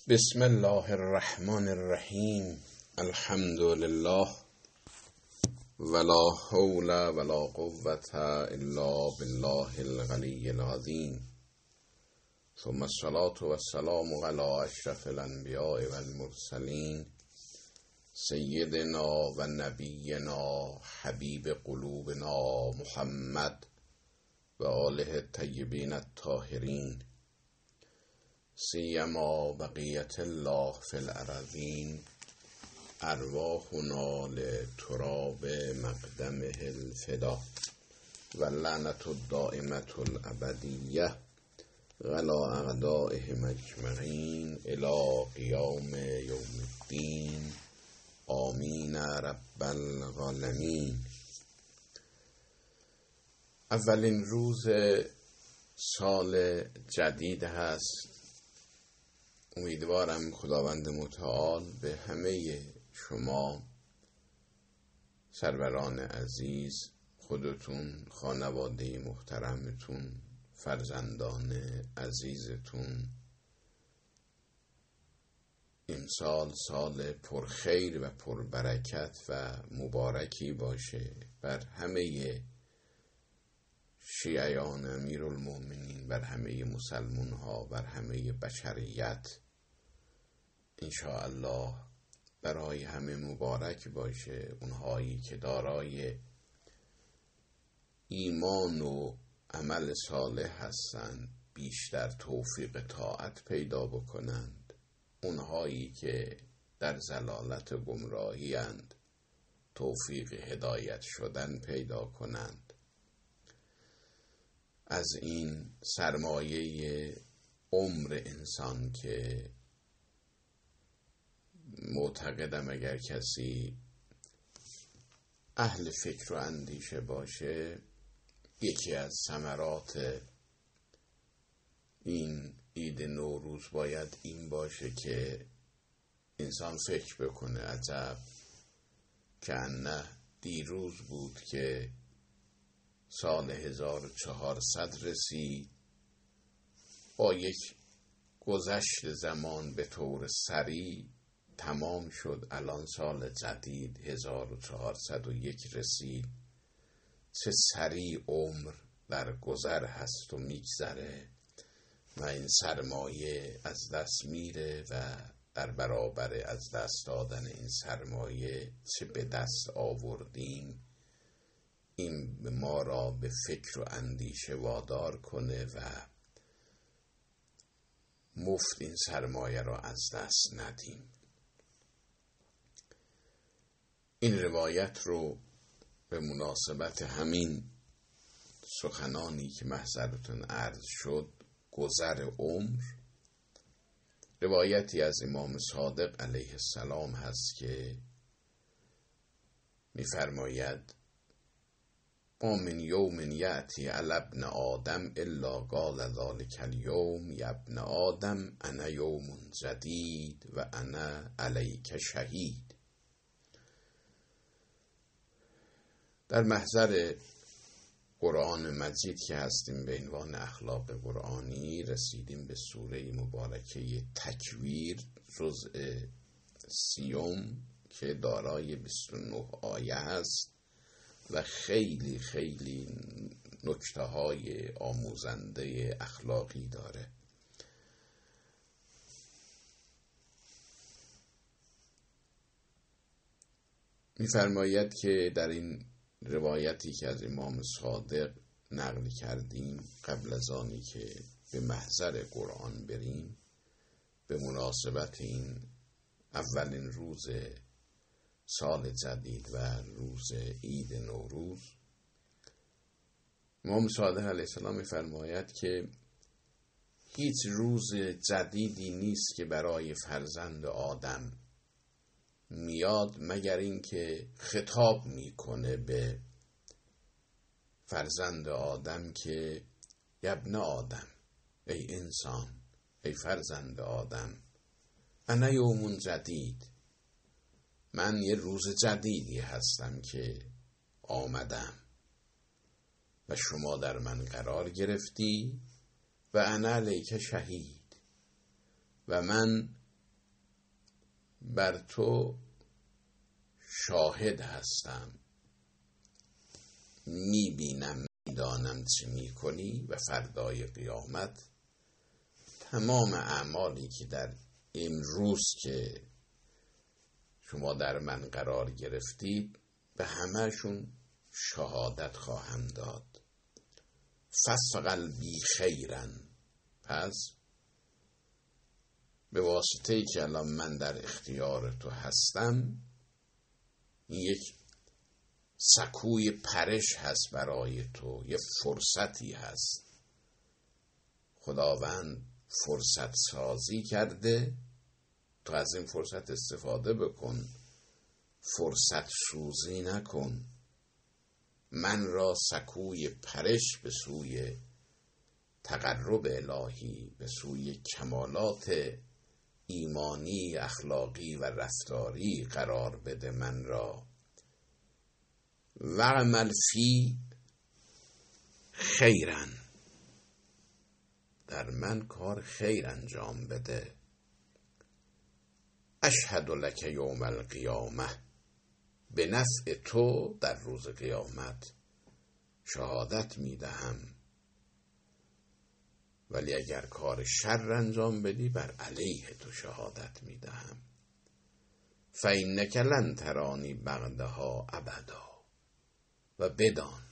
بسم الله الرحمن الرحیم. الحمد لله ولا حول ولا قوة الا بالله العلی العظیم، ثم الصلاة والسلام علی اشرف الانبیاء والمرسلین، سیدنا و نبینا حبیب قلوبنا محمد و آله الطیبین الطاهرین، سیما بقیت الله فی الارضین، ارواحنا لتراب مقدمه الفدا و لعنت الدائمة الابدیه علی اعدائهم اجمعین الی قیام یوم الدین. آمین رب العالمین. اولین روز سال جدید هست. امیدوارم خداوند متعال به همه شما سروران عزیز، خودتون، خانواده محترمتون، فرزندان عزیزتون، این سال پرخیر و پربرکت و مبارکی باشه بر همه شیعیان امیرالمؤمنین، بر همه مسلمان ها، بر همه بشریت. انشاءالله برای همه مبارک باشه. اونهایی که دارای ایمان و عمل صالح هستند بیشتر توفیق طاعت پیدا بکنند. اونهایی که در ضلالت و گمراهی اند توفیق هدایت شدن پیدا کنند. از این سرمایه عمر انسان که معتقدم اگر کسی اهل فکر و اندیشه باشه، یکی از ثمرات این عید نوروز باید این باشه که انسان فکر بکنه عجب که نه دیروز بود که سال 1400 رسید، با یک گذشت زمان به طور سریع تمام شد. الان سال جدید 1401 رسید. چه سریع عمر در گذر هست و میگذره و این سرمایه از دست میره و در برابر از دست دادن این سرمایه چه به دست آوردیم، این ما را به فکر و اندیشه وادار کنه و مفت این سرمایه را از دست ندیم. این روایت رو به مناسبت همین سخنانی که محضرتون عرض شد، گذر عمر، روایتی از امام صادق علیه السلام هست که می‌فرماید: ما من یوم یأتی علی ابن آدم الا قال ذلک الیوم یا ابن آدم انا یوم جدید و انا علیک شهید. در محضر قرآن مجید که هستیم به عنوان اخلاق قرآنی، رسیدیم به سوره مبارکه تکویر، جزء 30 که دارای 29 آیه است و خیلی خیلی نکته های آموزنده اخلاقی داره. می‌فرماید که در این روایتی که از امام صادق نقل کردیم، قبل از آنی که به محضر قرآن بریم، به مناسبت این اولین روز سال جدید و روز عید نوروز، امام صادق علیه السلام می‌فرماید که هیچ روز جدیدی نیست که برای فرزند آدم میاد مگر اینکه خطاب میکنه به فرزند آدم که ابن آدم، ای انسان، ای فرزند آدم، انا یوم جدید، من یه روز جدیدی هستم که آمدم و شما در من قرار گرفتی و انا علیک شهید، و من بر تو شاهد هستم، میبینم، میدانم چه میکنی و فردای قیامت تمام اعمالی که در امروز که شما در من قرار گرفتید به همهشون شهادت خواهم داد. فصف قلبی خیرن، پس به واسطه ای که الان من در اختیار تو هستم، این یک سکوی پرش هست برای تو، یه فرصتی هست. خداوند فرصت سازی کرده، تو از این فرصت استفاده بکن، فرصت سوزی نکن. من را سکوی پرش به سوی تقرب الهی، به سوی کمالات ایمانی، اخلاقی و رفتاری قرار بده من را. وعمل فی خیرن، در من کار خیر انجام بده. اشهد لک یوم القیامه، به نفع تو در روز قیامت شهادت میدهم. ولی اگر کار شر انجام بدی بر علیه تو شهادت میدهم. فإنک لن ترانی بعدها ابدا، و بدان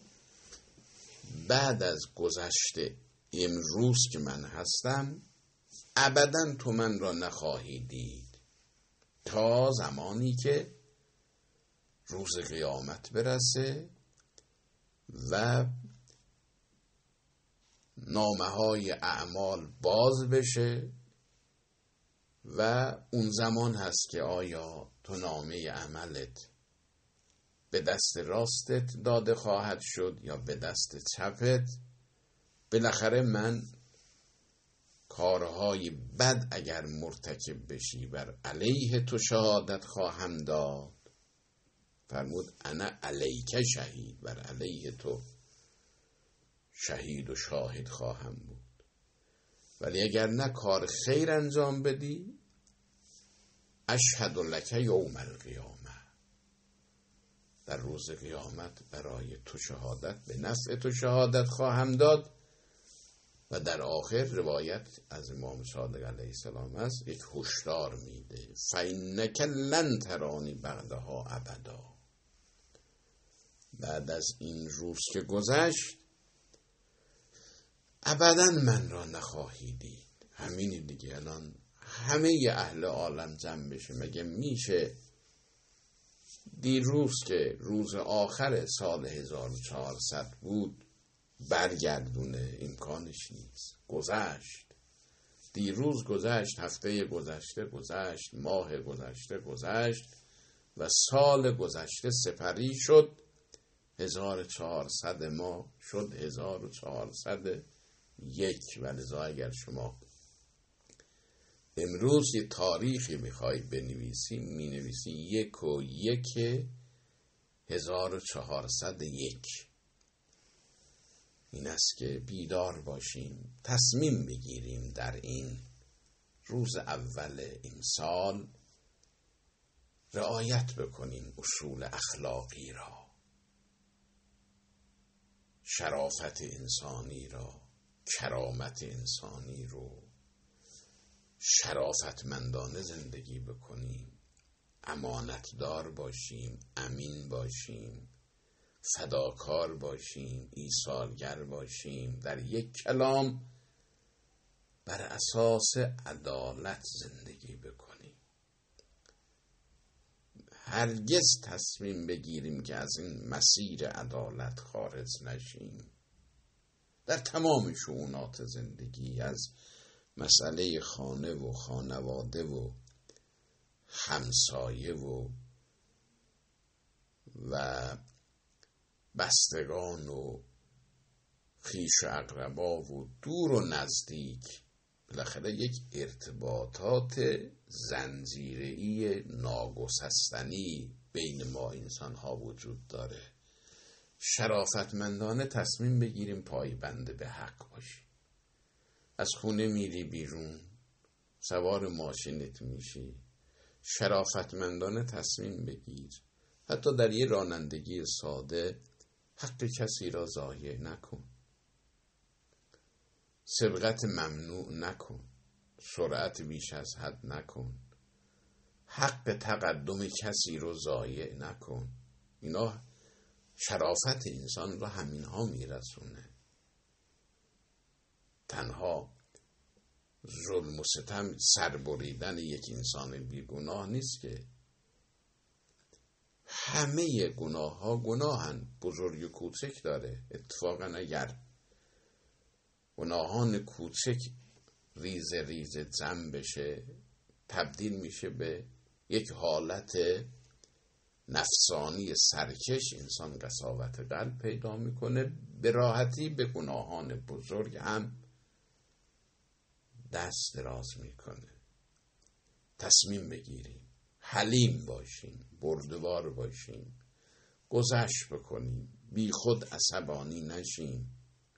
بعد از گذشته امروز که من هستم ابدا تو من را نخواهی دید، تا زمانی که روز قیامت برسه و نامه‌های اعمال باز بشه و اون زمان هست که آیا تو نامه عملت به دست راستت داده خواهد شد یا به دست چپت. بالاخره من کارهای بد اگر مرتکب بشی بر علیه تو شهادت خواهم داد. فرمود انا علیک شهید، بر علیه تو شهید و شاهد خواهم بود. ولی اگر نه کار خیر انجام بدی، اشهد لک یوم القیامه، در روز قیامت برای تو شهادت، به نفع تو شهادت خواهم داد. و در آخر روایت از امام صادق علیه السلام است، یک هشدار میده، فإنک لن ترانی بعدها ابدا، بعد از این روز که گذشت ابدا من را نخواهی دید. همینی دیگه. الان همه اهل عالم جمع بشه، مگه میشه دیروز که روز آخر سال 1400 بود برگردونه؟ امکانش نیست. گذشت، دیروز گذشت، هفته گذشته گذشت، ماه گذشته گذشت و سال گذشته سپری شد. 1400 ما شد 1401. و لذا اگر شما امروز یه تاریخی میخوای بنویسی، مینویسی 1/1/1401. این است که بیدار باشیم، تصمیم بگیریم در این روز اول امسال رعایت بکنیم اصول اخلاقی را، شرافت انسانی را، کرامت انسانی رو، شرافتمندانه زندگی بکنیم، امانتدار باشیم، امین باشیم، فداکار باشیم، ایثارگر باشیم، در یک کلام بر اساس عدالت زندگی بکنیم. هرگز تصمیم بگیریم که از این مسیر عدالت خارج نشیم. در تمام شؤونات زندگی، از مسئله خانه و خانواده و همسایه و بستگان و خویش و اقربا و دور و نزدیک، بالاخره یک ارتباطات زنجیره‌ای ناگسستنی بین ما انسان ها وجود داره. شرافتمندانه تصمیم بگیریم پایبند به حق باشیم. از خونه میری بیرون، سوار ماشینت میشی، شرافتمندانه تصمیم بگیر. حتی در یه رانندگی ساده حق کسی را ضایع نکن. سبقت ممنوع نکن. سرعت بیش از حد نکن. حق تقدم کسی رو ضایع نکن. اینا شرافت انسان رو همینها میرسونه. تنها ظلم و ستم سربریدن یک انسان بیگناه نیست که. همه گناه ها گناهن، بزرگ و کوچک داره. اتفاقا اگر گناهان کوچک ریز ریز جمع بشه، تبدیل میشه به یک حالت نفسانی سرکش. انسان قساوت قلب پیدا میکنه، به راحتی به گناهان بزرگ هم دست دراز میکنه. تصمیم بگیریم، حلیم باشیم، بردبار باشیم، گذشت بکنیم، بی خود عصبانی نشیم،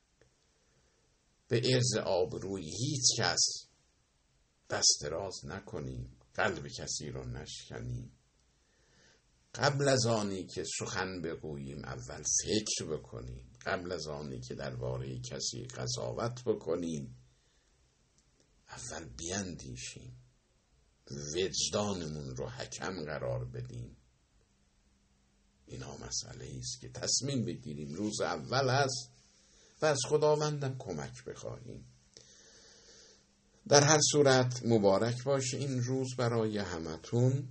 به عرض آبروی هیچ کس دست دراز نکنیم، قلب کسی رو نشکنیم. قبل از آنی که سخن بگوییم اول فکر بکنیم. قبل از آنی که درباره کسی قضاوت بکنیم اول بیندیشیم، وجدانمون رو حکم قرار بدیم. اینا مسئله است که تصمیم بگیریم. روز اول هست و از خداوندم کمک بخواهیم. در هر صورت مبارک باشه این روز برای همتون.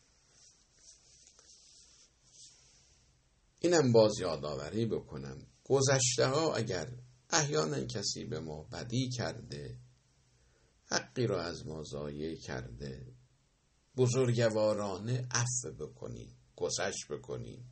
اینم باز یادآوری بکنم، گذشته ها اگر احیانا کسی به ما بدی کرده، حقی را از ما ضایع کرده، بزرگوارانه عفو بکنیم، گذشت بکنیم.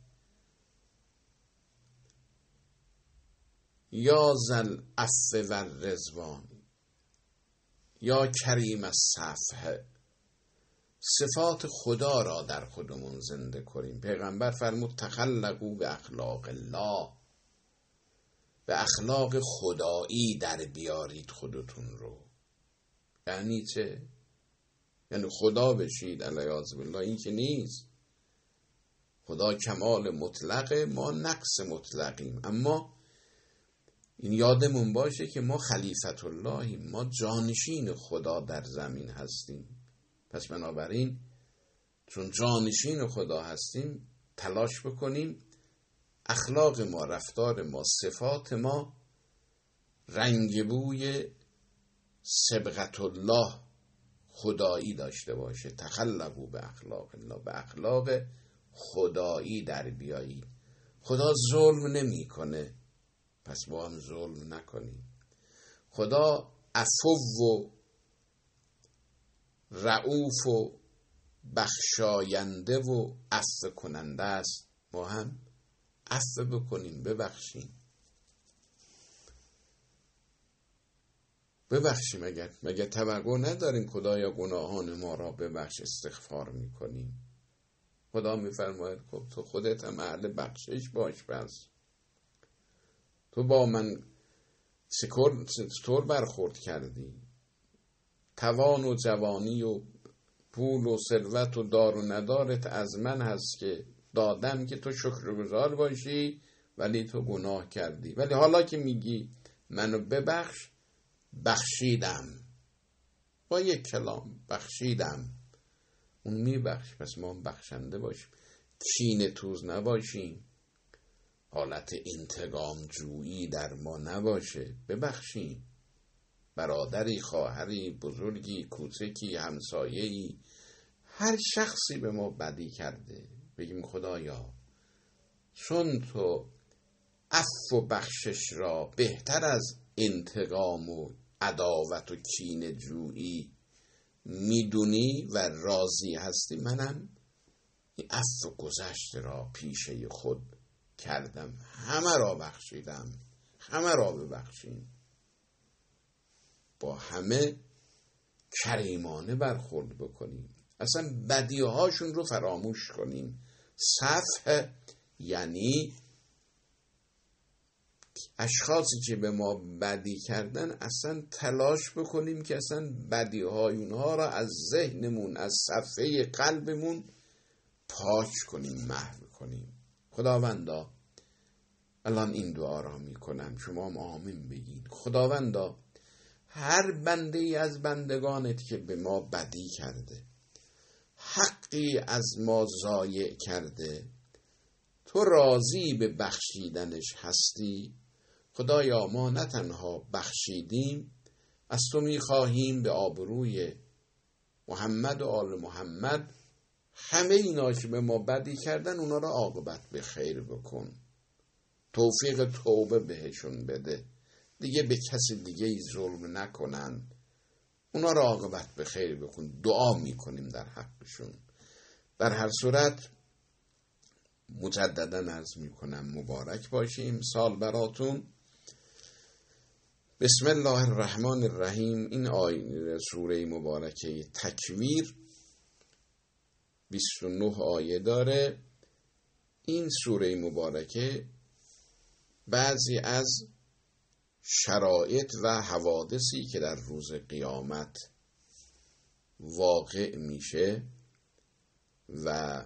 یا ذل عفو و رضوان، یا کریم الصفح، صفات خدا را در خودمون زنده کنیم. پیغمبر فرمود تخلقوا به اخلاق الله، به اخلاق خدایی در بیارید خودتون رو. یعنی چه؟ یعنی خدا بشید علیاذ بالله. این که نیست. خدا کمال مطلقه، ما نقص مطلقیم. اما این یادمون باشه که ما خلیفت اللهیم، ما جانشین خدا در زمین هستیم. پس بنابراین چون جانشین خدا هستیم تلاش بکنیم اخلاق ما، رفتار ما، صفات ما رنگ بوی سبقت الله خدایی داشته باشه. تخلقوا به اخلاق الله، به اخلاق خدایی در بیایی. خدا ظلم نمی کنه، پس با هم ظلم نکنیم. خدا عفو و رعوف و بخشاینده و عفو کننده است، ما هم عفو بکنیم، ببخشیم. مگه توقع نداریم خدایا گناهان ما را ببخش، استغفار میکنیم. خدا میفرماید خب تو خودت هم اهل بخشش باش. پس تو با من چطور برخورد کردی؟ توان و جوانی و پول و ثروت و دار و ندارت از من هست که دادم که تو شکرگزار باشی، ولی تو گناه کردی. ولی حالا که میگی منو ببخش، بخشیدم. با یک کلام بخشیدم. اون میبخش، پس ما بخشنده باشیم، کینه توز نباشیم، حالت انتقام جویی در ما نباشه، ببخشیم. برادری، خواهری، بزرگی، کوچکی، همسایه‌ای، هر شخصی به ما بدی کرده، بگیم خدایا چون تو عفو و بخشش را بهتر از انتقام و عداوت و کینه جویی میدونی و راضی هستی، منم این عفو و گذشت را پیشه خود کردم، همه را بخشیدم. همه را ببخشیم، با همه کریمانه برخورد بکنیم، اصلا بدیهاشون رو فراموش کنیم. صفح یعنی اشخاصی که به ما بدی کردن اصلا تلاش بکنیم که اصلا بدی های اونها را از ذهنمون، از صفحه قلبمون پاک کنیم، محو کنیم. خداوندا الان این دعا را میکنم، شما هم آمین بگین. خداوندا هر بنده ای از بندگانت که به ما بدی کرده، حقی از ما ضایع کرده، تو راضی به بخشیدنش هستی. خدایا ما نه تنها بخشیدیم، از تو میخواهیم به آبروی محمد و آل محمد همه اینا که به ما بدی کردن اونا را عاقبت به خیر بکن، توفیق توبه بهشون بده، دیگه به کسی دیگه ای ظلم نکنن، اونا را عاقبت به خیر بکن. دعا میکنیم در حقشون. در هر صورت مجددا عرض میکنم مبارک باشیم، سال براتون. بسم الله الرحمن الرحیم. این آیه سوره مبارکه تکویر 29 آیه داره. این سوره مبارکه بعضی از شرایط و حوادثی که در روز قیامت واقع میشه و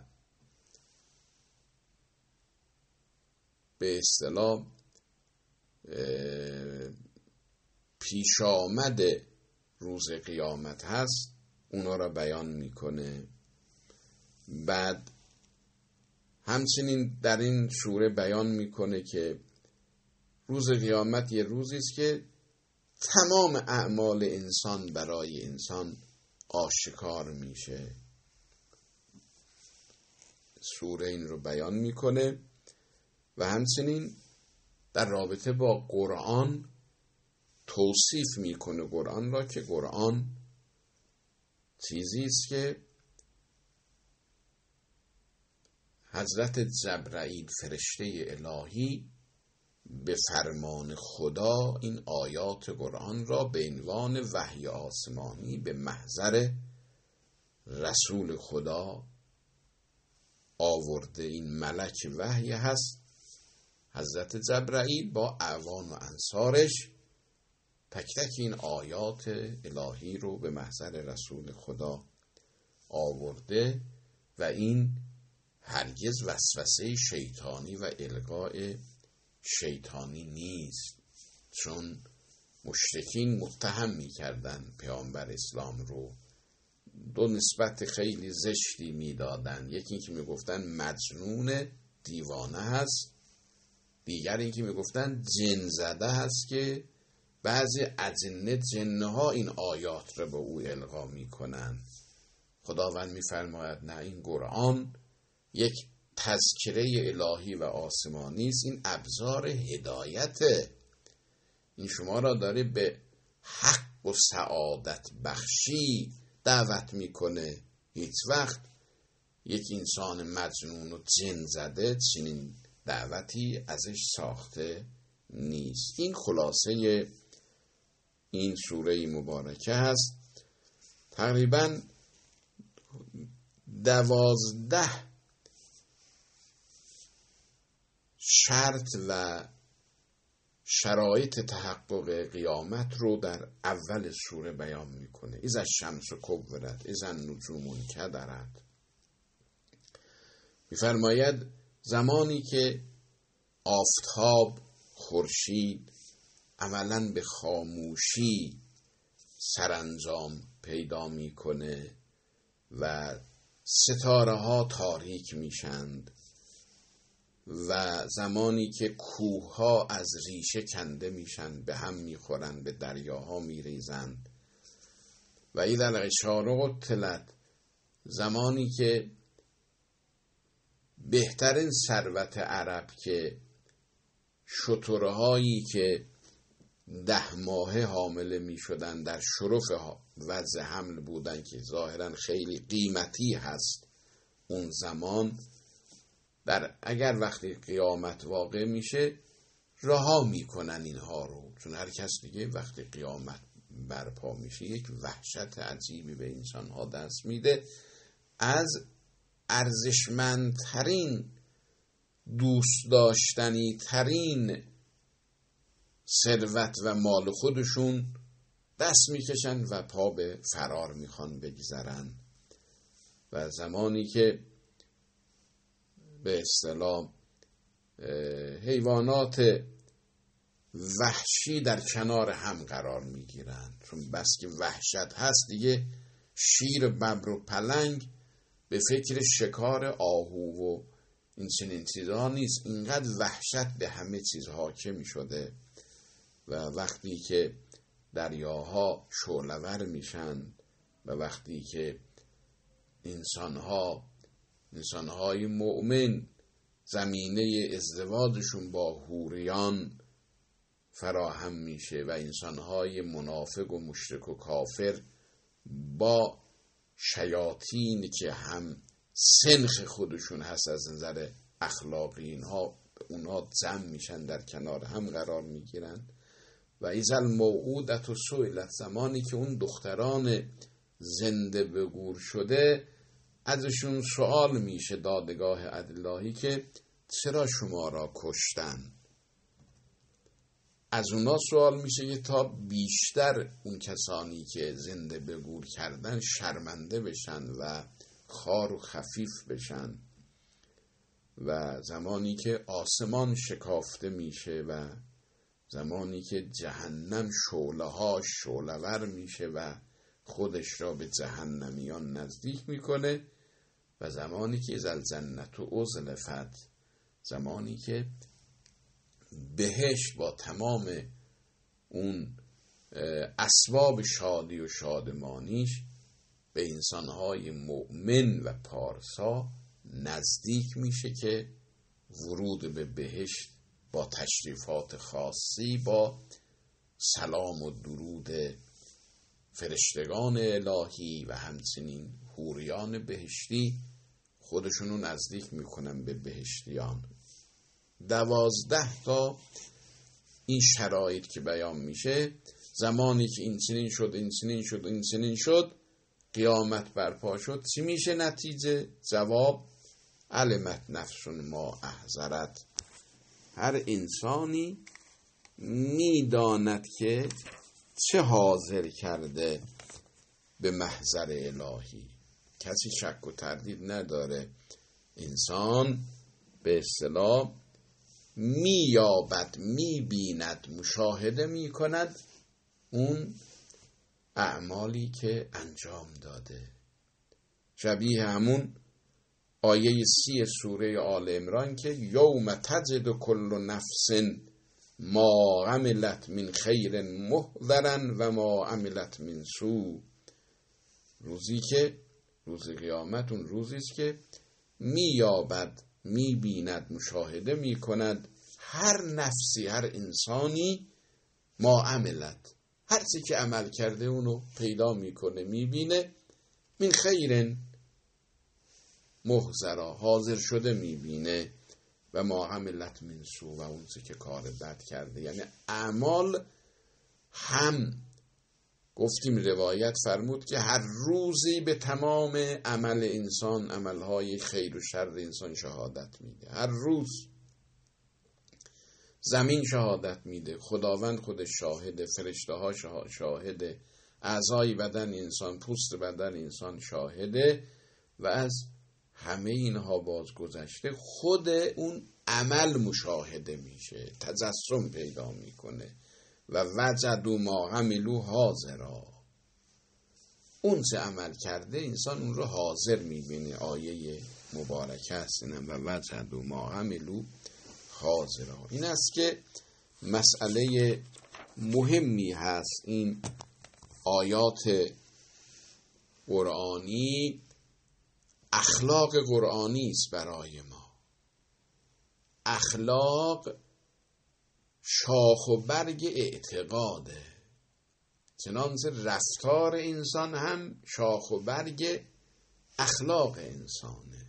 به اصطلاح پیش آمد روز قیامت هست، اونا را بیان میکنه. بعد همچنین در این سوره بیان میکنه که روز قیامت یه روزی است که تمام اعمال انسان برای انسان آشکار میشه. سوره این رو بیان میکنه و همچنین در رابطه با قرآن توصیف میکنه قرآن را، که قرآن چیزی است که حضرت جبرائیل فرشته الهی به فرمان خدا این آیات قرآن را به عنوان وحی آسمانی به محضر رسول خدا آورده. این ملک وحی هست، حضرت جبرائیل با اعوان و انصارش تک تک این آیات الهی رو به محضر رسول خدا آورده و این هرگز وسوسه شیطانی و القاء شیطانی نیست، چون مشرکین متهم می‌کردن پیامبر اسلام رو، دو نسبت خیلی زشتی میدادن. یکی این که میگفتن مجنون دیوانه هست، دیگر این که میگفتن جن زده هست که بعضی اجنه جنه ها این آیات رو به او القا میکنن. خداوند میفرماید نه، این قرآن یک تذکره الهی و آسمانی است، این ابزار هدایته، این شما را داره به حق و سعادت بخشی دعوت میکنه. هیچ وقت یک انسان مجنون و جن زده چنین دعوتی ازش ساخته نیست. این خلاصه این سوره مبارکه هست. تقریبا 12 شرط و شرایط تحقق قیامت رو در اول سوره بیان میکنه. اذا الشمس کورت، اذا النجوم انکدرت. میفرماید زمانی که آفتاب، خورشید عملاً به خاموشی سرانجام پیدا میکنه و ستاره ها تاریک میشند و زمانی که کوه ها از ریشه کنده میشن، به هم میخورن، به دریاها میریزند. و اذا العشار عطلت، زمانی که بهترین ثروت عرب که شترهایی که 10 ماهه حامله می شدن در شرف وضع حمل بودن که ظاهرا خیلی قیمتی هست اون زمان، اگر وقتی قیامت واقع میشه رها میکنن اینها رو، چون هر کس دیگه وقتی قیامت برپا میشه یک وحشت عجیبی به انسان ها دست میده. از ارزشمندترین، دوست داشتنی ترین ثروت و مال خودشون دست میکشن و پا به فرار میخوان بگذارن. و زمانی که به اصطلاح حیوانات وحشی در کنار هم قرار میگیرن، چون بس که وحشت هست دیگه شیر، ببر و پلنگ به فکر شکار آهو و این چنین چیزها نیست. اینقدر وحشت به همه چیز حاکم شده و وقتی که دریاها شعله‌ور میشن و وقتی که انسانهای مؤمن زمینه ازدواجشون با حوریان فراهم میشه و انسانهای منافق و مشرک و کافر با شیاطین که هم سنخ خودشون هست از نظر اخلاقی، اونها جمع میشن، در کنار هم قرار میگیرن. و اذا الموعودة سئلت، زمانی که اون دختران زنده به گور شده ازشون سوال میشه دادگاه الهی که چرا شما را کشتن. از اونا سوال میشه که تا بیشتر اون کسانی که زنده به گور کردن شرمنده بشن و خار و خفیف بشن. و زمانی که آسمان شکافته میشه و زمانی که جهنم شعله‌ور میشه و خودش را به جهنمیان نزدیک میکنه و زمانی که الجنة ازلفت، زمانی که بهشت با تمام اون اسباب شادی و شادمانیش به انسانهای مؤمن و پارسا نزدیک میشه که ورود به بهشت با تشریفات خاصی، با سلام و درود فرشتگان الهی و همچنین حوریان بهشتی خودشونو نزدیک میکنن به بهشتیان. 12 تا این شرایط که بیان میشه، زمانی که این چنین شد قیامت برپا شد، چی میشه نتیجه؟ جواب علمت نفس ما احضرت، هر انسانی میداند که چه حاضر کرده به محضر الهی. کسی شک و تردید نداره، انسان به اصطلاح مییابد، میبیند، مشاهده میکند اون اعمالی که انجام داده. شبیه همون آیه 30 سوره آل عمران که یوم تجد کل نفس ما عملت من خیر محضرا و ما عملت من سوء، روزی که روز قیامت اون روزی است که مییابد، میبیند، مشاهده میکند هر نفسی، هر انسانی ما عملت، هر چی که عمل کرده اونو پیدا میکنه، میبینه، من خیر محضرا، حاضر شده میبینه، و ما عملت من سوء، و اون چی که کار بد کرده. یعنی اعمال هم گفتیم روایت فرمود که هر روزی به تمام عمل انسان، عملهای خیر و شر انسان شهادت میده. هر روز زمین شهادت میده، خداوند خودش شاهده، فرشته ها شاهده، اعضای بدن انسان، پوست بدن انسان شاهده. و از همه اینها باز گذشته خود اون عمل مشاهده میشه، تجسم پیدا میکنه. و وجدوا ما عملوا حاضرا، اون چه عمل کرده انسان اون رو حاضر میبینه. آیه مبارکه است اینم، و وجدوا ما عملوا حاضرا. این است که مسئله مهمی هست. این آیات قرآنی اخلاق قرآنی است برای ما. اخلاق شاخ و برگ اعتقاده، چنانچه رفتار انسان هم شاخ و برگ اخلاق انسانه.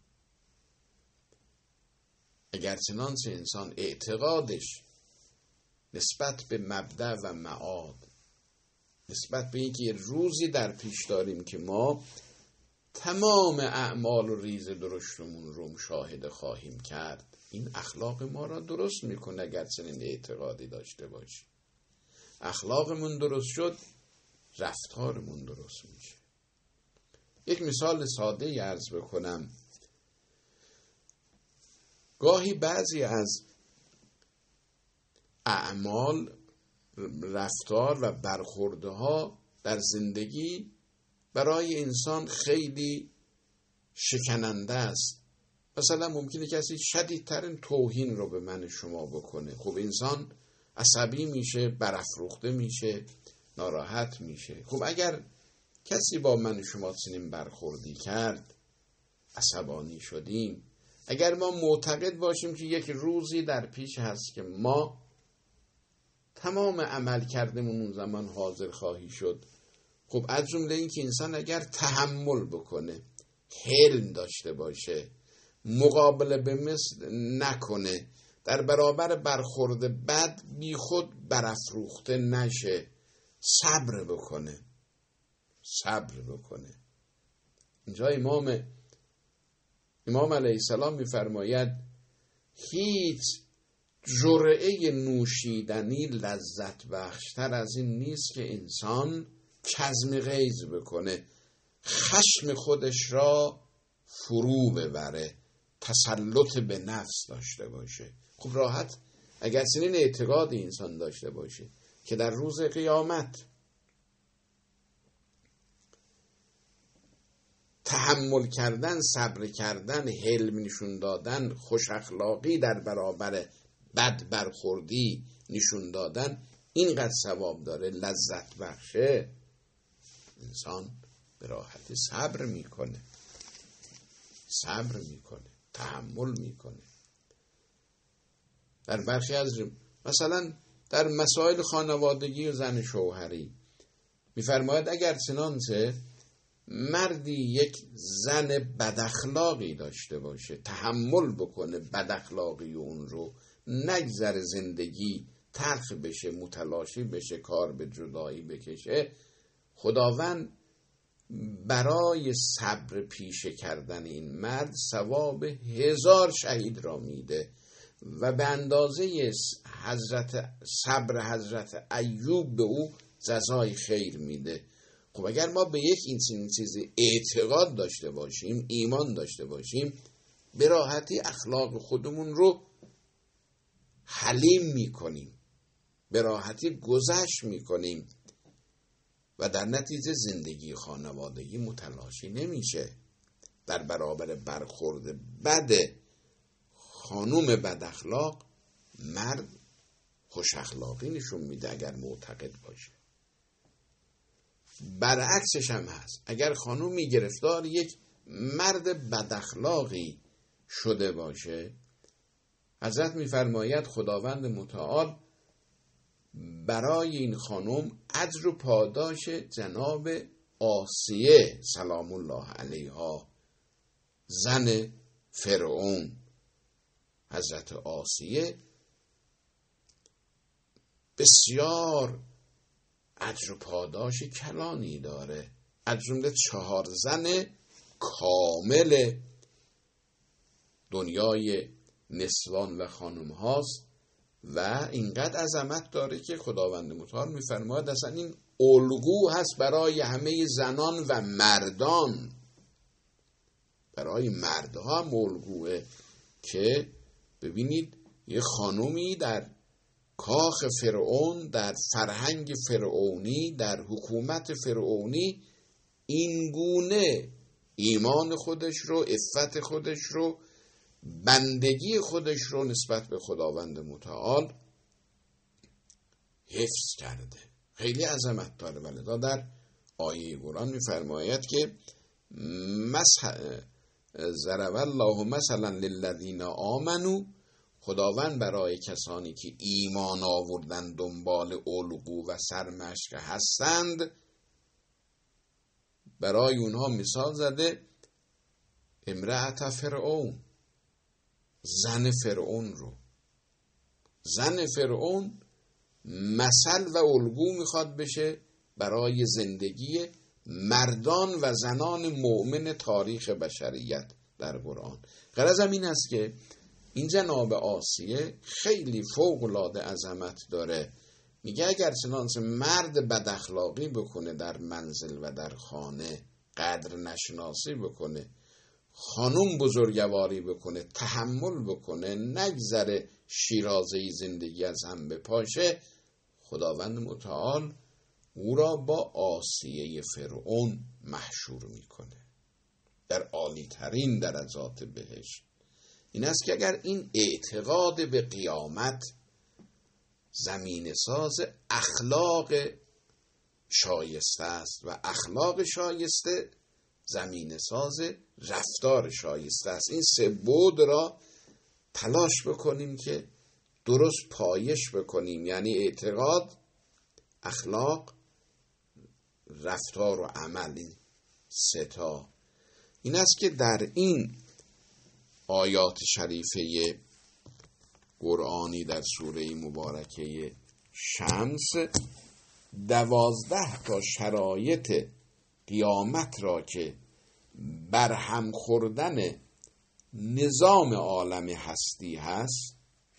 اگر چنانچه انسان اعتقادش نسبت به مبدأ و معاد، نسبت به اینکه یه روزی در پیش داریم که ما تمام اعمال و ریز درشتمون رو مشاهده خواهیم کرد. این اخلاق ما را درست میکنه. اگر چنین اعتقادی داشته باشیم، اخلاقمون درست شد، رفتارمون درست میشه. یک مثال ساده عرض بکنم. گاهی بعضی از اعمال، رفتار و برخوردها در زندگی برای انسان خیلی شکننده است. مثلا ممکنه کسی شدیدترین توهین رو به من شما بکنه. خب انسان عصبی میشه، برافروخته میشه، ناراحت میشه. خب اگر کسی با من شما چنین برخوردی کرد، عصبانی شدیم، اگر ما معتقد باشیم که یک روزی در پیش هست که ما تمام عمل کردمون اون زمان حاضر خواهی شد، خب از جمله این که انسان اگر تحمل بکنه، حلم داشته باشه، مقابله به مثل نکنه، در برابر برخورد بد بی خود برافروخته نشه، صبر بکنه. اینجا امام علیه السلام میفرماید هیچ جرعه نوشیدنی لذت بخشتر از این نیست که انسان کظم غیظ بکنه، خشم خودش را فرو ببره، تسلط به نفس داشته باشه. خب راحت اگر چنین اعتقادی انسان داشته باشه که در روز قیامت تحمل کردن، صبر کردن، حلم نشون دادن، خوش اخلاقی در برابر بد برخوردی نشون دادن اینقدر ثواب داره، لذت بخشه، انسان به راحتی صبر میکنه، تحمل میکنه. در برخی از مثلا در مسائل خانوادگی و زن شوهری میفرماید اگر چنانچه مردی یک زن بداخلاقی داشته باشه، تحمل بکنه بداخلاقی اون رو، نگذره زندگی تلخ بشه، متلاشی بشه، کار به جدایی بکشه، خداوند برای صبر پیشه کردن این مرد ثواب 1000 شهید را میده و به اندازه صبر حضرت ایوب به او جزای خیر میده. خب اگر ما به یک این چیزی اعتقاد داشته باشیم، ایمان داشته باشیم، به راحتی اخلاق خودمون رو حلیم میکنیم، به راحتی گذشت میکنیم و در نتیجه زندگی خانوادگی متلاشی نمیشه. در برابر برخورد بد خانوم بد اخلاق، مرد خوش اخلاقی نشون میده اگر معتقد باشه. برعکسش هم هست. اگر خانومی گرفتار یک مرد بد اخلاقی شده باشه، حضرت میفرماید خداوند متعال برای این خانم اجر و پاداش جناب آسیه سلام الله علیها، زن فرعون، حضرت آسیه، بسیار اجر و پاداش کلانی داره. از جمله 4 زن کامل دنیای نسوان و خانم هاست و اینقدر عظمت داره که خداوند متعال میفرماید اصلا این الگو هست برای همه زنان و مردان. برای مردها هم الگوه که ببینید یه خانومی در کاخ فرعون، در فرهنگ فرعونی، در حکومت فرعونی این گونه ایمان خودش رو، عفت خودش رو، بندگی خودش رو نسبت به خداوند متعال حفظ کرده. خیلی عظمت داره. ولذا در آیه قرآن میفرماید که ضرب الله مثلا للذین آمنوا، خداوند برای کسانی که ایمان آوردن دنبال الگو و سرمشق هستند، برای اونها مثال زده امرأت فرعون، زن فرعون رو. زن فرعون مثل و الگو میخواد بشه برای زندگی مردان و زنان مؤمن تاریخ بشریت در قرآن. غرضم این است که این جناب آسیه خیلی فوق‌العاده عظمت داره. میگه اگر چنانچه مرد بد اخلاقی بکنه در منزل و در خانه، قدر نشناسی بکنه، خانوم بزرگواری بکنه، تحمل بکنه، نگذره شیرازه‌ای زندگی از هم بپاشه، خداوند متعال او را با آسیه فرعون محشور میکنه در عالی ترین درجات بهشت. این است که اگر این اعتقاد به قیامت زمین ساز اخلاق شایسته است و اخلاق شایسته زمین ساز رفتار شایسته است، این سه بعد را تلاش بکنیم که درست پایش بکنیم، یعنی اعتقاد، اخلاق، رفتار و عمل، این سه تا. این است که در این آیات شریفه قرآنی در سوره مبارکه شمس 12 تا شرایط قیامت را که برهم خوردن نظام عالم هستی هست،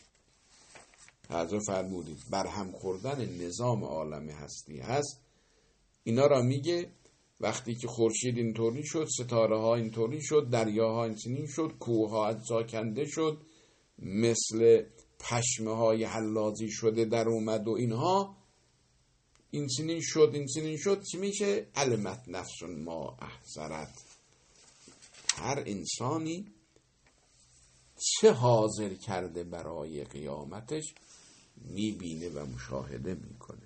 حضرت فرمودید برهم خوردن نظام عالم هستی هست، اینا را میگه. وقتی که خورشید اینطوری شد، ستاره ها اینطوری شد، دریاها اینطوری شد، کوه ها اجزا کنده شد، مثل پشمه های حلازی شده در اومد و اینها، این چنین شد، این چنین شد، چی میشه؟ علمت نفس ما احضرت. هر انسانی چه حاضر کرده برای قیامتش میبینه و مشاهده میکنه.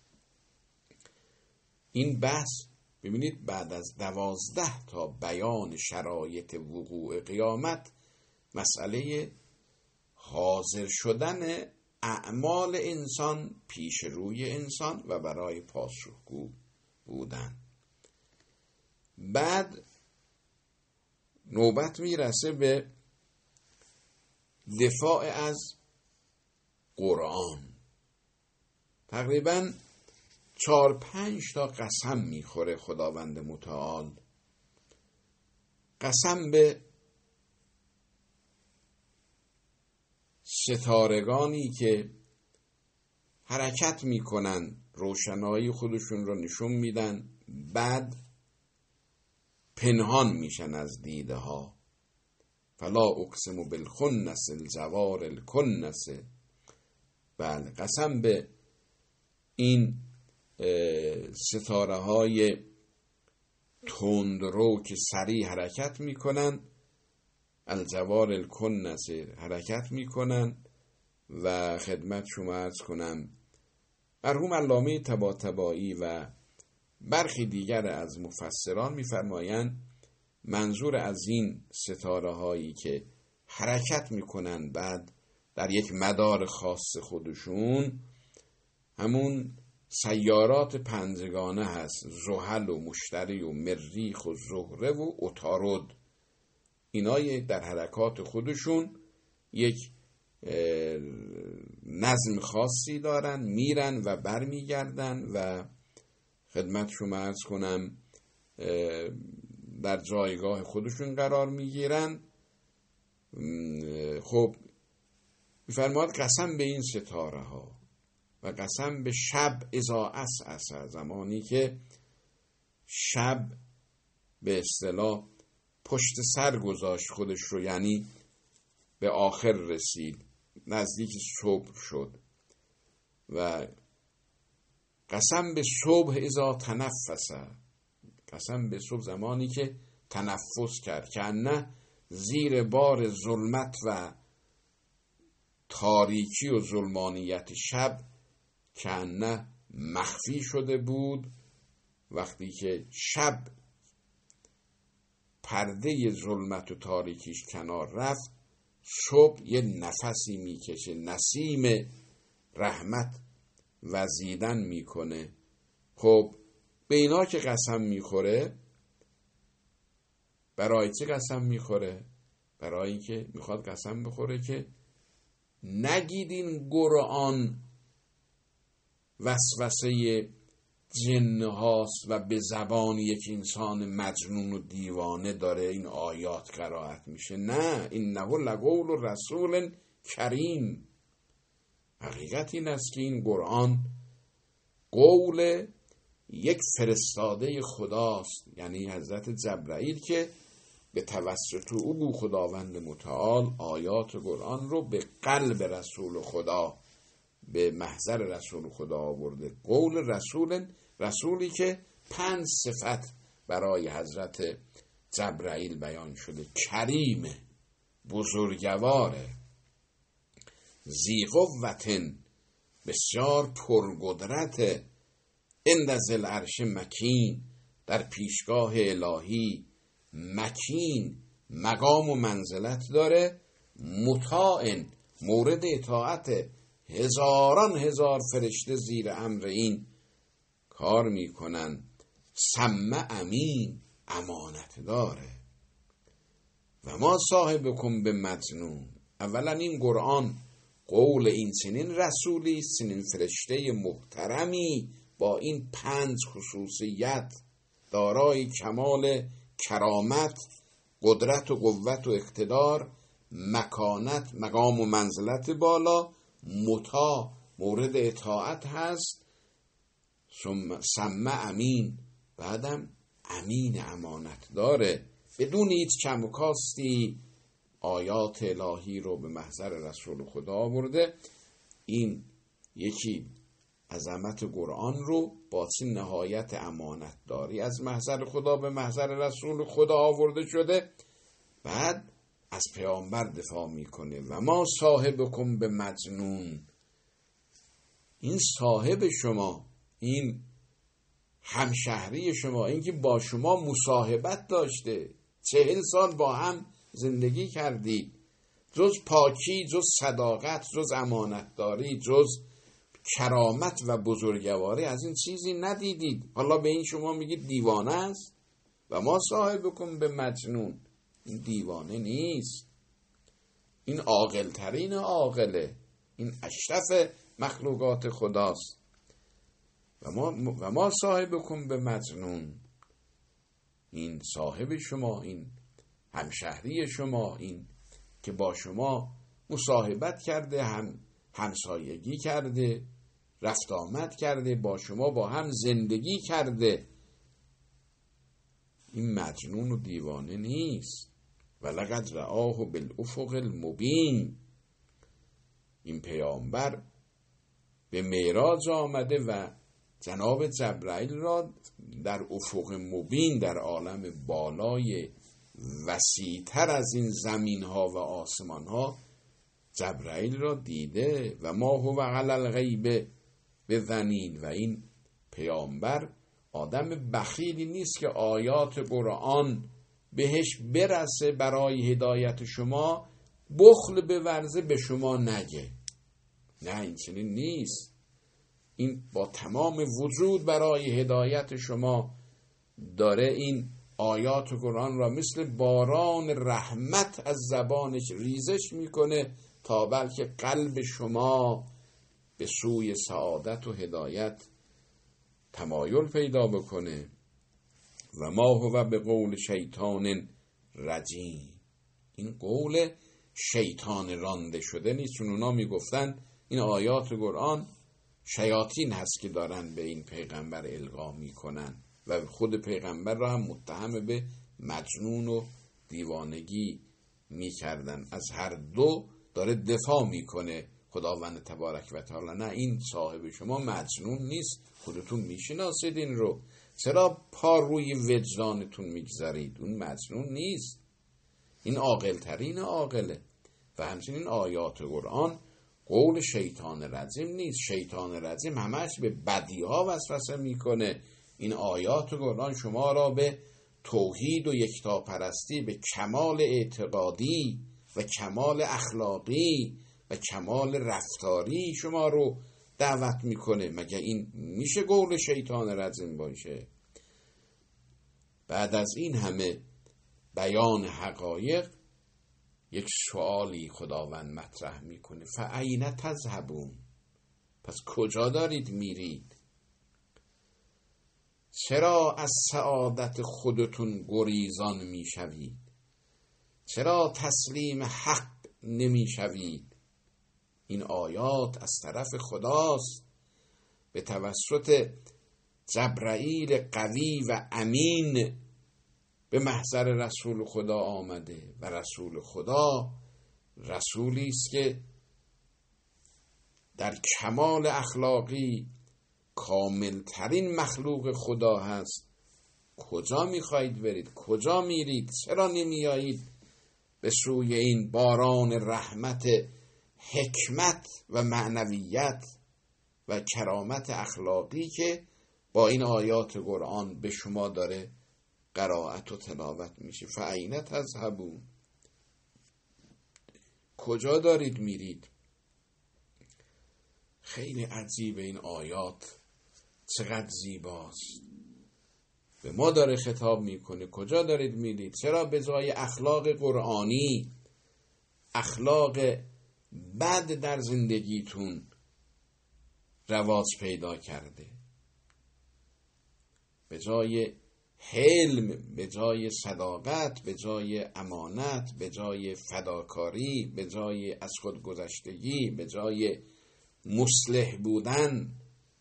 این بحث ببینید بعد از 12 تا بیان شرایط وقوع قیامت، مسئله حاضر شدن اعمال انسان پیش روی انسان و برای پاسخگو بودن. بعد نوبت میرسه به دفاع از قرآن. تقریباً 4-5 تا قسم میخوره خداوند متعال. قسم به ستارگانی که حرکت میکنن، روشنایی خودشون رو نشون میدن، بعد پنهان میشن از دیده ها. فلا اقسم بالخنس الجوار الکنس. بله، قسم به این ستاره های تندرو که سریع حرکت میکنن، الجوار الکنس حرکت میکنن. و خدمت شما عرض کنم مرحوم علامه طباطبایی و برخی دیگر از مفسران میفرمایند منظور از این ستاره هایی که حرکت میکنن بعد در یک مدار خاص خودشون همون سیارات پنجگانه هست، زحل و مشتری و مریخ و زهره و عطارد. اینا در حرکات خودشون یک نظم خاصی دارن، میرن و برمیگردن و خدمت شما عرض کنم در جایگاه خودشون قرار میگیرن. خب میفرماد قسم به این ستاره ها و قسم به شب اذا عسعس، زمانی که شب به اصطلاح پشت سر گذاشت خودش رو، یعنی به آخر رسید، نزدیک صبح شد. و قسم به صبح اذا تنفس، قسم به صبح زمانی که تنفس کرد، که نه زیر بار ظلمت و تاریکی و ظلمانیت شب که نه مخفی شده بود. وقتی که شب پرده ظلمت و تاریکیش کنار رفت، صبح یه نفسی میکشه، نسیم رحمت وزیدن میکنه. خب به اینا که قسم میخوره، برای چه قسم میخوره؟ برای اینکه میخواد قسم بخوره که نگید این قرآن وسوسه جن هاست و به زبان یک انسان مجنون و دیوانه داره این آیات قرائت میشه. نه، اینه لقول رسول کریم. حقیقت این است که این قرآن قول یک فرستاده خداست، یعنی حضرت جبرائیل که به توسط او خداوند متعال آیات قرآن رو به قلب رسول خدا، به محضر رسول خدا آورده. قول رسولی که 5 صفت برای حضرت جبرائیل بیان شده: کریمه، بزرگواره، ذی قوة، بسیار پرقدرت، عند ذی العرش مکین، در پیشگاه الهی مکین، مقام و منزلت داره، مطاع، مورد اطاعت، هزاران هزار فرشته زیر امر این کار میکنن، سمع امین، امانت داره. و ما صاحبکم به مجنون. اولا این قرآن قول این چنین رسولی، چنین فرشته محترمی با این 5 خصوصیت، دارای کمال کرامت، قدرت و قوت و اقتدار، مکانت، مقام و منزلت بالا، مطاع، مورد اطاعت هست، سمع امین، بعدم امین، امانت داره. بدون هیچ کم و کاستی آیات الهی رو به محضر رسول خدا آورده. این یکی عظمت قرآن رو با چه نهایت امانت داری از محضر خدا به محضر رسول خدا آورده شده. بعد از پیامبر دفاع میکنه: و ما صاحبکم به مجنون. این صاحب شما، این همشهری شما، این که با شما مصاحبت داشته، 40 سال با هم زندگی کردید، جز پاکی، جز صداقت، جز امانتداری، جز کرامت و بزرگواری از این چیزی ندیدید، حالا به این شما میگید دیوانه است؟ و ما صاحبکم به مجنون. این دیوانه نیست، این عاقل‌ترین عاقله، این اشرف مخلوقات خداست. و ما صاحبکم به مجنون. این صاحب شما، این همشهری شما، این که با شما مصاحبت کرده، همسایگی کرده، رفت آمد کرده، با شما با هم زندگی کرده، این مجنون و دیوانه نیست. ولقد رآه بالافق المبین. این پیامبر به معراج آمده و جناب جبرائیل را در افق مبین، در عالم بالای وسیع‌تر از این زمین ها و آسمان ها، جبرائیل را دیده. و ما هو علی الغیب بضنین. و این پیامبر آدم بخیلی نیست که آیات قرآن بهش برسه برای هدایت شما بخل بورزه به شما نگه. نه، این چنین نیست. این با تمام وجود برای هدایت شما داره این آیات قرآن را مثل باران رحمت از زبانش ریزش میکنه تا بلکه قلب شما به سوی سعادت و هدایت تمایل پیدا بکنه. و ما هو به قول شیطان رجیم. این قول شیطان رانده شده نیست، چون اونا میگفتن این آیات قرآن شیاطین هست که دارن به این پیغمبر القا میکنن و خود پیغمبر را هم متهم به مجنون و دیوانگی میکردن. از هر دو داره دفاع میکنه خداوند تبارک و تعالی. نه، این صاحب شما مجنون نیست، خودتون میشناسید این رو، چرا پا روی وجدانتون میگذارید؟ اون مجنون نیست، این عاقل‌ترین عاقله. و همچنین آیات قرآن قول شیطان رجیم نیست. شیطان رجیم همش به بدیها وسوسه میکنه. این آیات قرآن شما را به توحید و یکتاپرستی، به کمال اعتقادی و کمال اخلاقی و کمال رفتاری شما رو دعوت میکنه. مگه این میشه قول شیطان رجیم باشه؟ بعد از این همه بیان حقایق یک سوالی خداوند مطرح میکنه: فأین تذهبون؟ پس کجا دارید میرید؟ چرا از سعادت خودتون گریزان میشوید؟ چرا تسلیم حق نمیشوید؟ این آیات از طرف خداست، به توسط جبرائیل قوی و امین به محضر رسول خدا آمده و رسول خدا رسولی است که در کمال اخلاقی کاملترین مخلوق خدا هست. کجا میخواهید برید؟ کجا میرید؟ چرا نمیایید به سوی این باران رحمت، حکمت و معنویت و کرامت اخلاقی که با این آیات قرآن به شما داره قرائت و تلاوت میشه؟ فأین تذهبون، کجا دارید میرید؟ خیلی عجیب این آیات، چقدر زیباست. به ما داره خطاب میکنه کجا دارید میرید؟ چرا به جای اخلاق قرآنی اخلاق بد در زندگیتون رواج پیدا کرده؟ به جای حلم، به جای صداقت، به جای امانت، به جای فداکاری، به جای از خود گذشتگی، به جای مصلح بودن،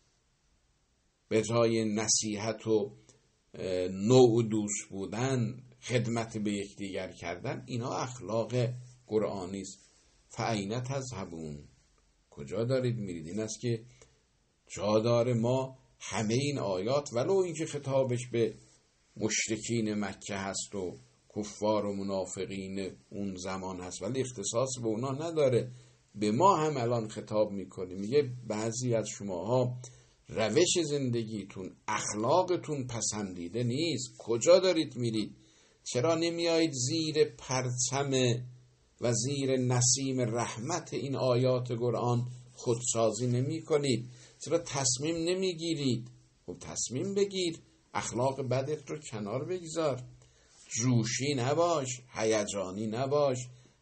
به جای نصیحت و نوع دوست بودن، خدمت به یکدیگر کردن، اینا اخلاق قرآنی است. فأین تذهبون، کجا دارید میرید؟ این است که جا داره ما همه این آیات، ولو اینکه خطابش به مشرکین مکه هست و کفار و منافقین اون زمان هست، ولی اختصاص به اونا نداره، به ما هم الان خطاب میکنه. میگه بعضی از شماها روش زندگیتون، اخلاقتون پسندیده نیست. کجا دارید میرید؟ چرا نمیایید زیر پرچم و زیر نسیم رحمت این آیات قرآن خودسازی نمی کنید؟ چرا تصمیم نمیگیرید؟ خب تصمیم بگیر، اخلاق بدت رو کنار بگذار، جوشی نباش، هیجانی نباش،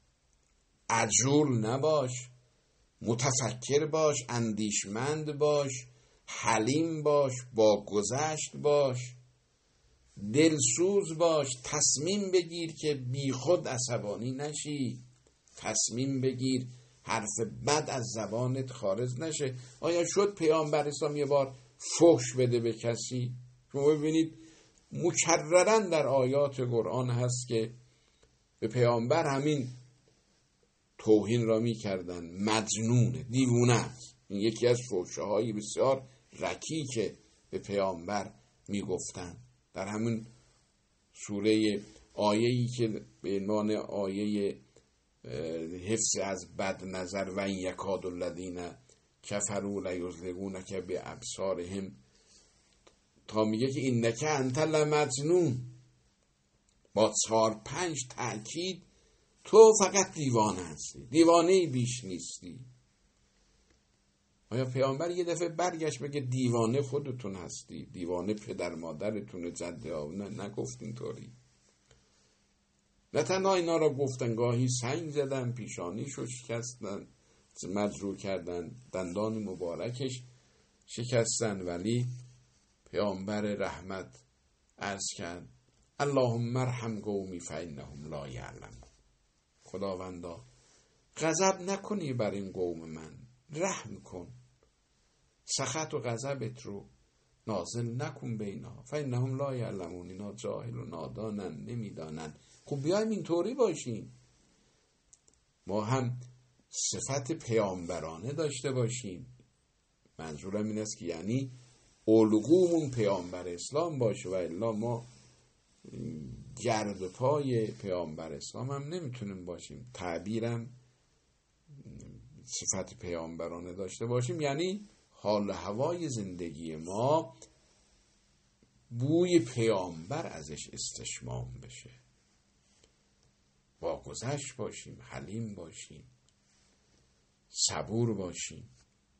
عجول نباش، متفکر باش، اندیشمند باش، حلیم باش، با گذشت باش، دلسوز باش. تصمیم بگیر که بی خود عصبانی نشی، تصمیم بگیر حرف بد از زبانت خارج نشه. آیا شد پیامبر اسلام یه بار فحش بده به کسی؟ شما ببینید مکررن در آیات قرآن هست که به پیامبر همین توهین را می کردن، مجنونه، دیوونه است. این یکی از فحش‌های بسیار رکیک به پیامبر می گفتن. در همین سوره آیه‌ای که به عنوان آیه حفظ از بد نظر و این یکاد الذین کفروا لیزلقونک بابصارهم، تا میگه که اینک انت لمجنون، با 4-5 تأکید تو فقط دیوانه هستی، دیوانه بیش نیستی. آیا پیامبر یه دفعه برگشت بگه دیوانه خودتون هستی، دیوانه پدر مادرتون، جد نگفت اینطوری. نه تنها اینا را گفتن، گاهی سنگ زدن، پیشانیشو شکستن، مجروح کردن، دندان مبارکش شکستن، ولی پیامبر رحمت عرض کرد اللهم ارحم قومی فانهم لا یعلمون. خداوندا غضب نکنی بر این قوم من، رحم کن، سخط و غضبت رو نازل نکن به اینا، فانهم لا یعلمون، اینا جاهل و نادانن، نمیدانن. خب بیایم اینطوری باشیم، ما هم صفت پیامبرانه داشته باشیم. منظورم این است که یعنی الگومون پیامبر اسلام باشه، و الا ما گرد پای پیامبر اسلام هم نمیتونیم باشیم. تعبیرم صفت پیامبرانه داشته باشیم یعنی حال هوای زندگی ما بوی پیامبر ازش استشمام بشه، با گذشت باشیم، حلیم باشیم، صبور باشیم.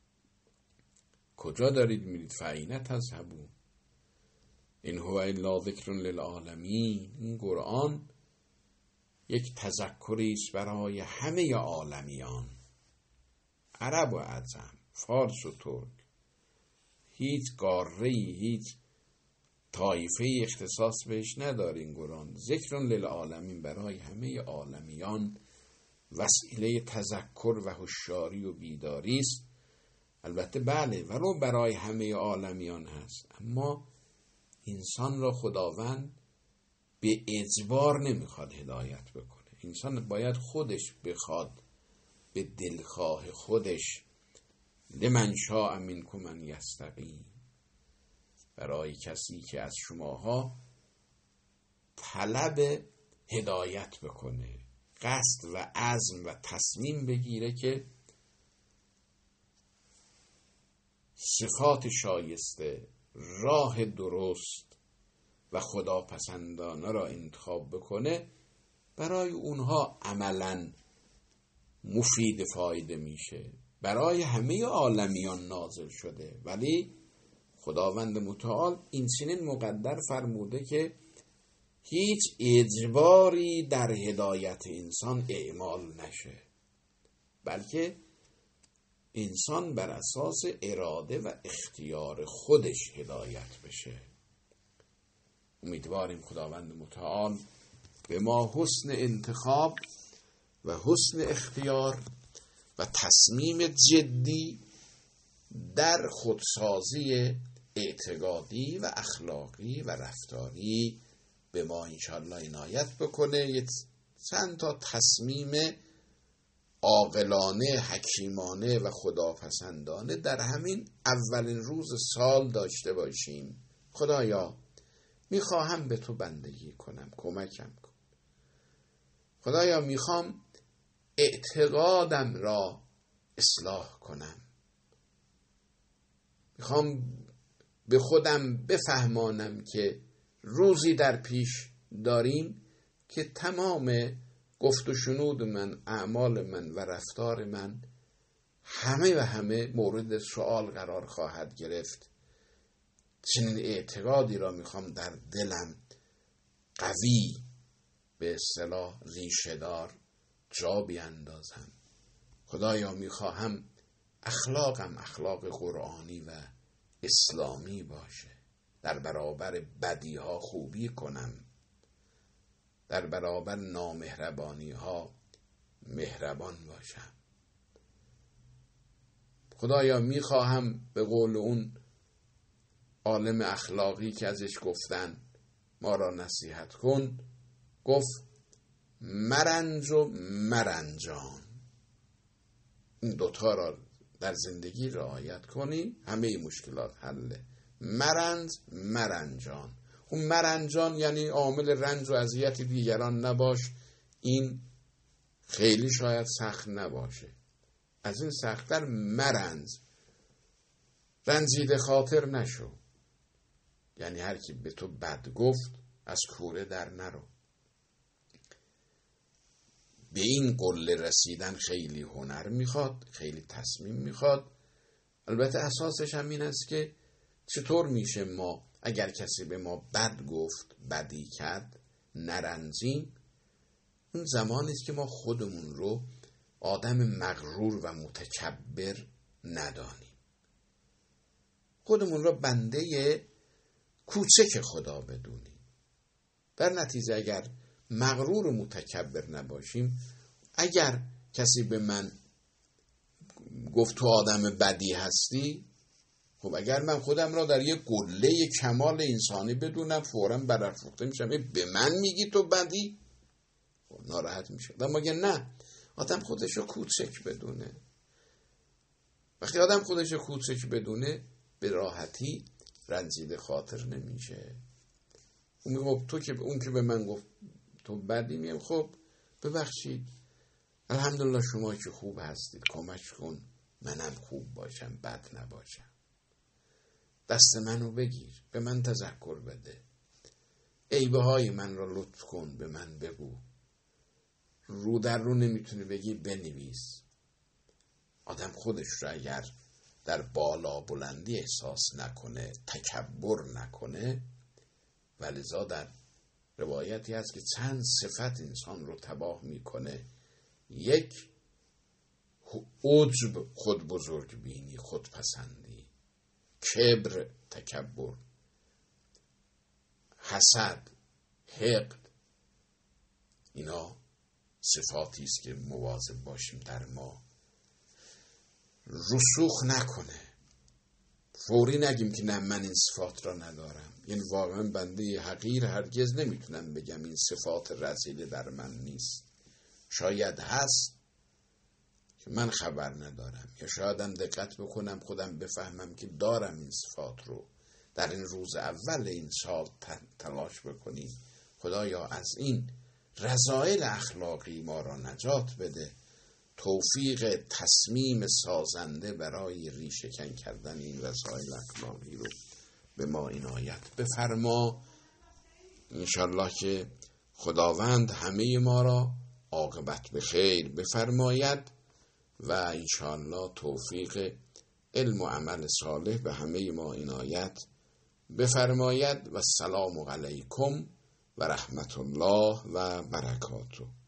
کجا دارید میرید؟ فأین تذهبون این هو الا ذکر للعالمین. این قرآن یک تذکری است برای همه عالمیان، عرب و عجم، فارس و ترک. هیچ قاره‌ای، هیچ طایفه اختصاص بهش ندارین قرآن. ذکر للعالمین، برای همه عالمیان وسیله تذکر و هوشیاری و بیداری است. البته بله، ولو برای همه عالمیان هست، اما انسان را خداوند به اجبار نمیخواد هدایت بکنه. انسان باید خودش بخواد، به دلخواه خودش. لمن شاء منکم ان یستقیم، برای کسی که از شماها طلب هدایت بکنه، قصد و عزم و تصمیم بگیره که صفات شایسته، راه درست و خداپسندانه را انتخاب بکنه، برای اونها عملاً مفید فایده میشه. برای همه عالمیان نازل شده، ولی خداوند متعال این چنین مقدر فرموده که هیچ اجباری در هدایت انسان اعمال نشه، بلکه انسان بر اساس اراده و اختیار خودش هدایت بشه. امیدواریم خداوند متعال به ما حسن انتخاب و حسن اختیار و تصمیم جدی در خودسازی اعتقادی و اخلاقی و رفتاری به ما انشاءالله عنایت بکنه. یه چند تا تصمیم عاقلانه، حکیمانه و خداپسندانه در همین اولین روز سال داشته باشیم. خدایا میخواهم به تو بندگی کنم، کمکم کن. خدایا میخوام اعتقادم را اصلاح کنم، میخوام به خودم بفهمانم که روزی در پیش داریم که تمام گفت و شنود من، اعمال من و رفتار من همه مورد سوال قرار خواهد گرفت. چنین اعتقادی را میخوام در دلم قوی، به اصطلاح ریشه‌دار جا بیاندازم. خدایا میخواهم اخلاقم اخلاق قرآنی و اسلامی باشه، در برابر بدیها خوبی کنم، در برابر نامهربانی ها مهربان باشم. خدایا میخواهم به قول اون عالم اخلاقی که ازش گفتن ما را نصیحت کن، گفت مرنج و مرنجان، این دوتا را در زندگی رعایت کنی همه مشکلات حله. مرنج مرنجان، اون مرنجان یعنی عامل رنج و اذیت دیگران نباش. این خیلی شاید سخت نباشه، از این سخت‌تر مرنج، رنجیده خاطر نشو. یعنی هر کی به تو بد گفت از کوره در نرو. به این قله رسیدن خیلی هنر میخواد، خیلی تصمیم میخواد. البته اساسش هم این است که چطور میشه ما اگر کسی به ما بد گفت، بدی کرد، نرنجیم. اون زمانی است که ما خودمون رو آدم مغرور و متکبر ندانیم، خودمون رو بنده کوچک خدا بدونیم. در نتیجه اگر مغرور و متکبر نباشیم، اگر کسی به من گفت تو آدم بدی هستی، خب اگر من خودم را در یک قله کمال انسانی بدونم، فوراً برافروخته میشم. به من میگی تو بدی؟ خب ناراحت میشه. اما اگر نه، آدم خودش رو کوچک بدونه. وقتی آدم خودش رو کوچک بدونه، به راحتی رنجیده خاطر نمیشه. اون که به من گفت تو بدی، میم خب ببخشید، الحمدلله شما که خوب هستید، کمک کن منم خوب باشم، بد نباشم. دست منو بگیر، به من تذکر بده، عیبه های من را لطف کن، به من بگو. رو در رو نمیتونی بگی، بنویس. آدم خودش را اگر در بالا بلندی احساس نکنه، تکبر نکنه، ولذا در روایتی هست که چند صفت انسان رو تباه میکنه. یک، عجب، خود بزرگ بینی، خودپسندی، کبر، تکبر. حسد، حقد، اینا صفاتی است که مواظب باشیم در ما رسوخ نکنه. فوری نگیم که نه من این صفات را ندارم. یعنی واقعا بنده حقیر هرگز نمیتونم بگم این صفات رذیله در من نیست. شاید هست که من خبر ندارم، یا شایدم دقت بکنم خودم بفهمم که دارم این صفات رو. در این روز اول این سال تلاش بکنیم خدایا از این رذایل اخلاقی ما را نجات بده، توفیق تصمیم سازنده برای ریشه‌کن کردن این رذایل اخلاقی رو به ما عنایت بفرما. انشالله که خداوند همه ما را عاقبت به خیر بفرماید و انشالله توفیق علم و عمل صالح به همه ما عنایت بفرماید. و السلام علیکم و رحمت الله و برکاته.